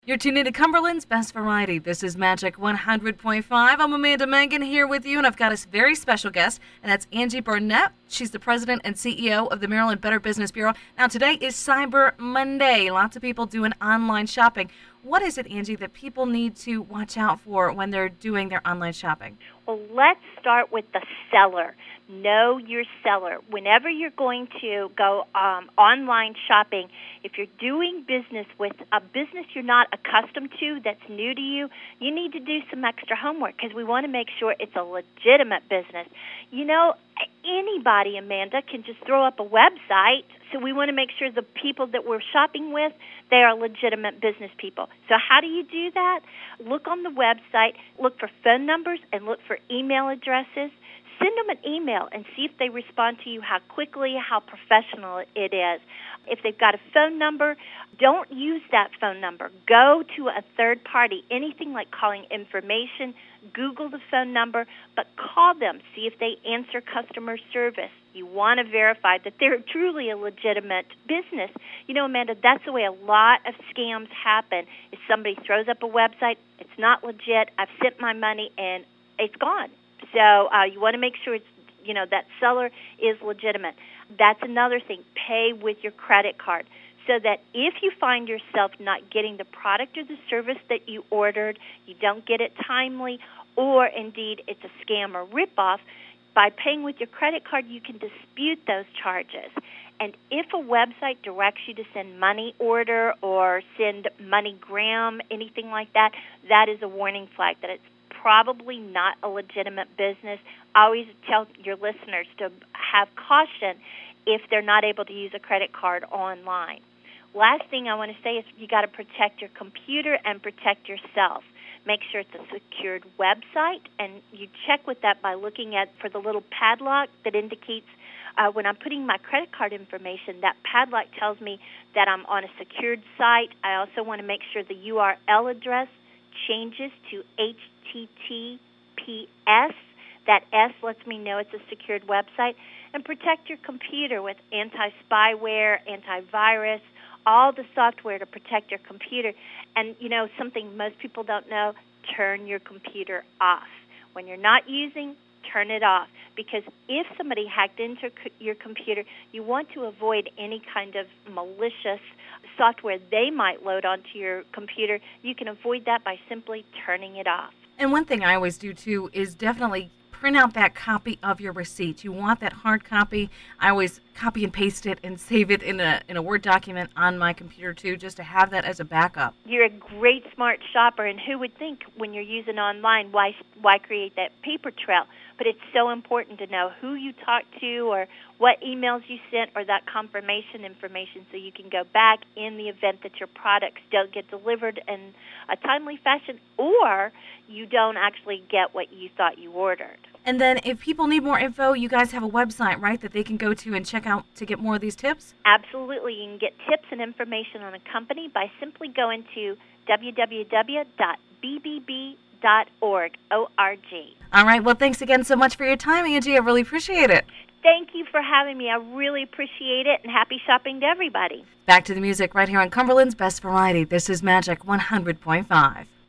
You're tuned into Cumberland's Best Variety. This is Magic 100.5. I'm Amanda Mangan here with you, and I've got a very special guest, and that's Angie Burnett. She's the president and CEO of the Maryland Better Business Bureau. Now, today is Cyber Monday. Lots of people doing online shopping. What is it, Angie, that people need to watch out for when they're doing their online shopping? Well, let's start with the seller. Know your seller. Whenever you're going to go online shopping, if you're doing business with a business you're not accustomed to that's new to you, you need to do some extra homework because we want to make sure it's a legitimate business. You know, anybody, Amanda, can just throw up a website, so we want to make sure the people that we're shopping with, they are legitimate business people. So how do you do that? Look on the website, look for phone numbers, and look for email addresses. Send them an email and see if they respond to you, how quickly, how professional it is. If they've got a phone number, don't use that phone number. Go to a third party. Anything like calling information, Google the phone number, but call them. See if they answer customer service. You want to verify that they're truly a legitimate business. You know, Amanda, that's the way a lot of scams happen. If somebody throws up a website, it's not legit, I've sent my money, and it's gone. So you want to make sure it's, you know, that seller is legitimate. That's another thing. Pay with your credit card so that if you find yourself not getting the product or the service that you ordered, you don't get it timely, or indeed it's a scam or ripoff, by paying with your credit card, you can dispute those charges. And if a website directs you to send money order or send MoneyGram, anything like that, that is a warning flag that it's probably not a legitimate business. I always tell your listeners to have caution if they're not able to use a credit card online. Last thing I want to say is you got to protect your computer and protect yourself. Make sure it's a secured website, and you check with that by looking for the little padlock that indicates when I'm putting my credit card information, that padlock tells me that I'm on a secured site. I also want to make sure the URL address changes to HTTPS. That S lets me know it's a secured website. And protect your computer with anti-spyware, antivirus, all the software to protect your computer. And, you know, something most people don't know, turn your computer off. When you're not using, turn it off. Because if somebody hacked into your computer, you want to avoid any kind of malicious software they might load onto your computer. You can avoid that by simply turning it off. And one thing I always do, too, is definitely print out that copy of your receipt. You want that hard copy. I always copy and paste it and save it in a Word document on my computer, too, just to have that as a backup. You're a great, smart shopper, and who would think when you're using online, why create that paper trail? But it's so important to know who you talked to or what emails you sent or that confirmation information so you can go back in the event that your products don't get delivered in a timely fashion or you don't actually get what you thought you ordered. And then if people need more info, you guys have a website, right, that they can go to and check out to get more of these tips? Absolutely. You can get tips and information on a company by simply going to www.bbb.org. O-R-G. All right. Well, thanks again so much for your time, Angie. I really appreciate it. Thank you for having me. I really appreciate it, and happy shopping to everybody. Back to the music right here on Cumberland's Best Variety. This is Magic 100.5.